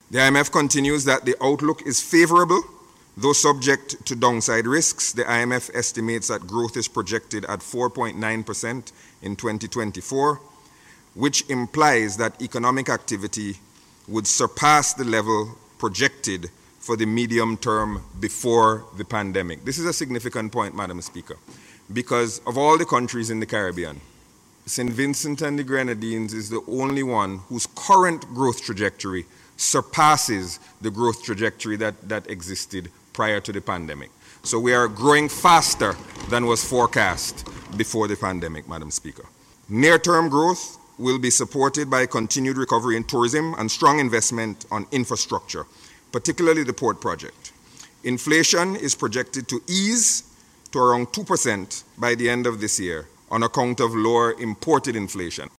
The IMF continues that the outlook is favorable, though subject to downside risks. The IMF estimates that growth is projected at 4.9% in 2024, which implies that economic activity would surpass the level projected for the medium term before the pandemic. This is a significant point, Madam Speaker, because of all the countries in the Caribbean, St. Vincent and the Grenadines is the only one whose current growth trajectory surpasses the growth trajectory that existed prior to the pandemic. So we are growing faster than was forecast before the pandemic, Madam Speaker. Near-term growth will be supported by continued recovery in tourism and strong investment on infrastructure, particularly the port project. Inflation is projected to ease to around 2% by the end of this year on account of lower imported inflation.